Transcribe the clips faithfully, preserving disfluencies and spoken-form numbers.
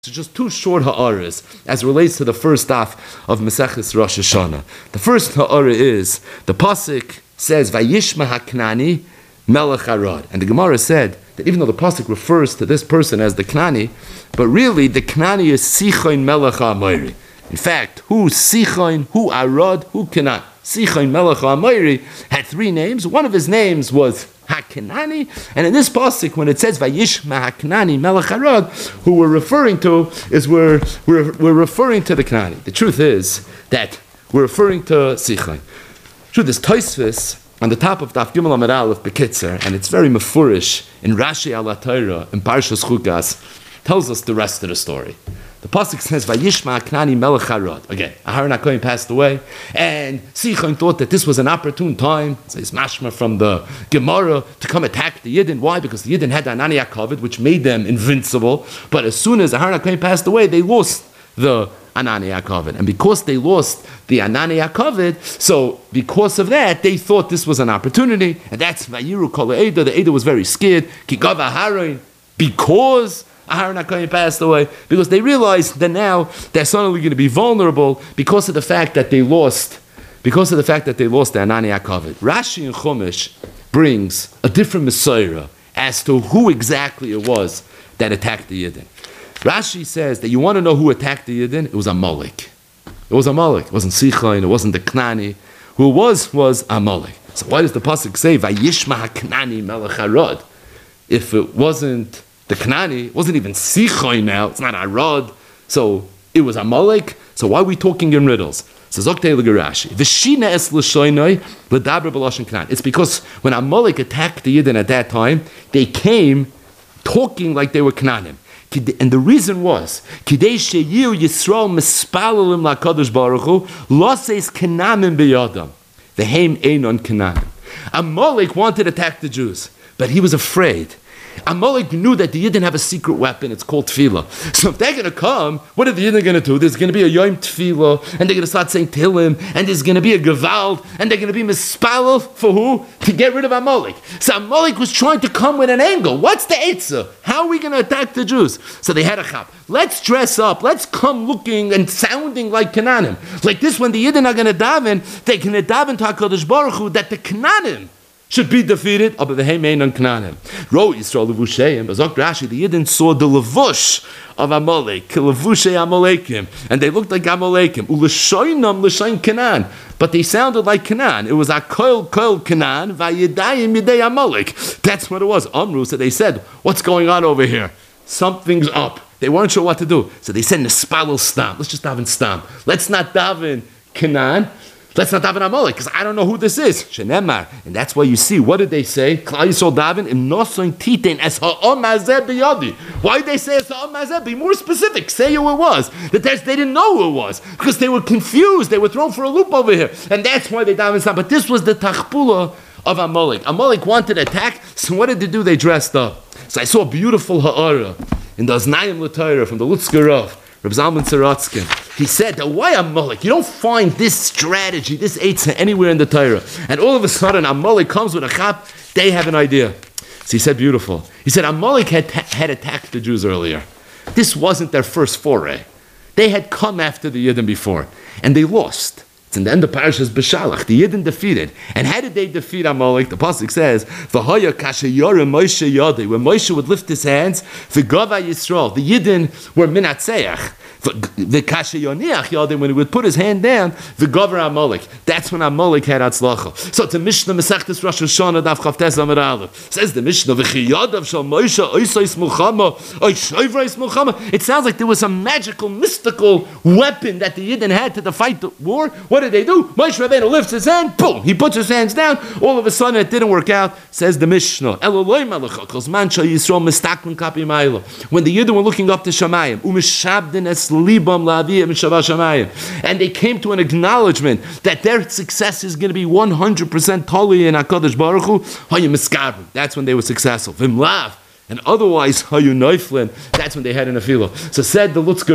So just two short ha'aras as it relates to the first daf of Maseches Rosh Hashanah. The first ha'ara is, the pasuk says, Vayishma HaKnani Melech Arad. And the Gemara said that even though the pasuk refers to this person as the Knani, but really the Knani is Sichon Melech HaAmayri. In fact, who Sichon, who Arad, who Kenan. Sichon Melech HaAmayri had three names. One of his names was HaKenani, and in this pasuk, when it says Vayishma HaKnani Melech Arad, who we're referring to is we're, we're, we're referring to the Knani. The truth is that we're referring to Sichon. Truth is, Tosfos on the top of Daf Gimel Amud Aleph Bekitzer, and it's very mefurish in Rashi Al HaTorah in Parshas Chukas, tells us the rest of the story. The pasuk says, "Vayishma Knani Melech Arad." Again, Aharon HaKohen passed away, and Sichon thought that this was an opportune time. So it's mashma from the Gemara to come attack the Yidden. Why? Because the Yidden had the Anani HaKavod, which made them invincible. But as soon as Aharon HaKohen passed away, they lost the Anani HaKavod, and because they lost the Anani HaKavod, so because of that, they thought this was an opportunity, and that's Vayiru Kol Eida. The Eida was very scared. Kigav Aharon, because Aharon HaKohen passed away, because they realized that now they're suddenly going to be vulnerable because of the fact that they lost, because of the fact that they lost the Anani HaKavod. Rashi in Chumash brings a different Messiah as to who exactly it was that attacked the Yidden. Rashi says that you want to know who attacked the Yidden? It was Amalek. It was Amalek. It wasn't Sichon. It wasn't the Knani. Who it was was Amalek. So why does the pasuk say Vayishma HaKnani Melech Arad? If it wasn't the Knani, it wasn't even Sichon now, it's not Arad, so it was Amalek, so why are we talking in riddles? So Zoktei L'Garashi, V'shina es l'shoinoi l'daber b'lashon Knan. It's because when Amalek attacked the Yidden at that time, they came talking like they were Knanim. And the reason was, Kidei sheyiu Yisrael mispalalim la'kadosh baruch hu, loseis Knanim b'yadam. V'heim einon Knanim. Amalek wanted to attack the Jews, but he was afraid. Amalek knew that the Yidden have a secret weapon, it's called Tefillah. So if they're going to come, what are the Yidden going to do? There's going to be a Yom Tefillah, and they're going to start saying Tehillim, and there's going to be a Gevald, and they're going to be Mispalel for who? To get rid of Amalek. So Amalek was trying to come with an angle. What's the Eitzah? How are we going to attack the Jews? So they had a chap. Let's dress up. Let's come looking and sounding like Canaanim. Like this, when the Yidden are going to daven, they can daven to HaKadosh Baruch Hu that the Canaanim should be defeated, but the Heimein on Canaanim. Ro Yisrael Levusheim, Azok Rashi, the Yidden saw the levush of Amalek, Levushe Amalekim, and they looked like Amalekim. Uleshoinam Leshain Canaan, but they sounded like Canaan. It was Akoil Koil Canaan, Vayedayim Yedei Amalek. That's what it was. Amru, so they said, what's going on over here? Something's up. They weren't sure what to do. So they said, Nespalel Stam. Let's just daven Stam. Let's not daven Canaan. Let's not daven Amalek, because I don't know who this is. Shenemar. And that's why you see, what did they say? Klal Yisrael daven im noson titen es ha'om hazeh biyadi. Why did they say es ha'om hazeh? Be more specific. Say who it was. That they didn't know who it was, because they were confused. They were thrown for a loop over here. And that's why they daven Stam. But this was the tachpula of Amalek. Amalek wanted to attack, so what did they do? They dressed up. So I saw a beautiful ha'ara in the Aznayim L'Torah from the Lutzker Rav, Reb Zalman Saratskin. He said that why Amalek? You don't find this strategy, this eitzah anywhere in the Torah. And all of a sudden Amalek comes with a chap, they have an idea. So he said beautiful. He said Amalek had, had attacked the Jews earlier. This wasn't their first foray. They had come after the Yidden before, and they lost. It's in the end of Parashas Beshalach. The Yidden defeated. And how did they defeat Amalek? The pasuk says, "V'haya kasheyarim Moshe yadei." When Moshe would lift his hands, v'gava Yisrael. The Yidden were minatzeach. The kasheyoniach yadei. When he would put his hand down, v'gavar Amalek. That's when Amalek had atzlacha. So it's a Mishnah Masechtas Rosh Hashanah Daf Chavtes Amud Aleph. Says the Mishnah, "V'chiyadav shel Moshe oisais mulchama oishoivrais mulchama." It sounds like there was a magical, mystical weapon that the Yidden had to fight the war. What did they do? Moshe Rabbeinu lifts his hand, boom, he puts his hands down, all of a sudden it didn't work out. Says the Mishnah, Eloloi Malacha, because Mancha Yisrael mistakun kapi ma'ila. When the Yidden were looking up to Shamayim, umishabdin es libam la'aviyah mishavah Shamayim, and they came to an acknowledgement that their success is going to be one hundred percent totally in HaKadosh Baruch Hu, hayu miskabim. That's when they were successful. Vim lav. And otherwise, hayu noiflin. That's when they had an afilo. So said the Lutzker Rav,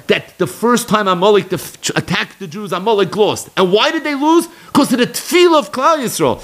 that the first time Amalek def- attacked the Jews, Amalek lost. And why did they lose? Because of the tefillah of Klal Yisrael.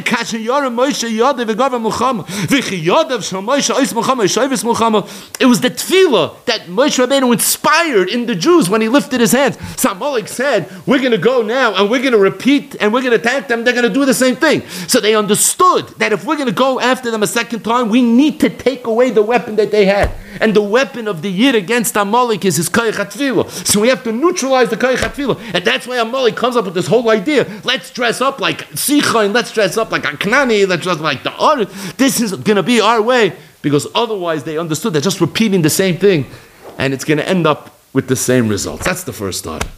It was the tefillah that Moshe Rabbeinu inspired in the Jews when he lifted his hands. So Amalek said, we're going to go now and we're going to repeat and we're going to attack them. They're going to do the same thing. So they understood that if we're going to go after them a second time, we need to take away the weapon that they had. And the weapon of the Yid against Amalek is his Koyach HaTfilah. So we have to neutralize the Koyach HaTfilah. And that's why Amalek comes up with this whole idea. Let's dress up like Sichain, let's dress up like Aknani, let's dress up like the Ar. This is going to be our way. Because otherwise they understood they're just repeating the same thing. And it's going to end up with the same results. That's the first thought.